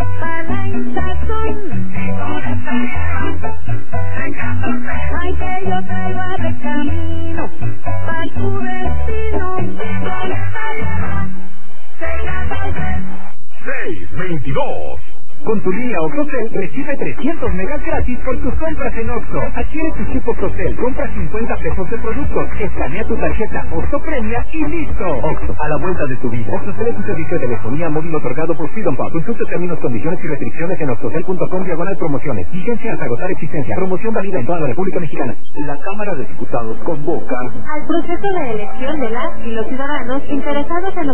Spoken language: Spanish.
para la hinchazón. Ay, que yo te lo haré camino pa' tu destino. Con esta hierba se gana 622. Con tu línea Oxocel recibe 300 megas gratis por tus compras en Oxxo. Adquiere tu chip Oxocel, compra 50 pesos de productos, escanea tu tarjeta Oxxo Premia y listo. Oxxo, a la vuelta de tu vida. Oxxocel es un servicio de telefonía móvil otorgado por Freedom Pub. Consulta términos, condiciones y restricciones en oxxocel.com/promociones. Vigencia hasta agotar existencia. Promoción válida en toda la República Mexicana. La Cámara de Diputados convoca al proceso de elección de las y los ciudadanos interesados en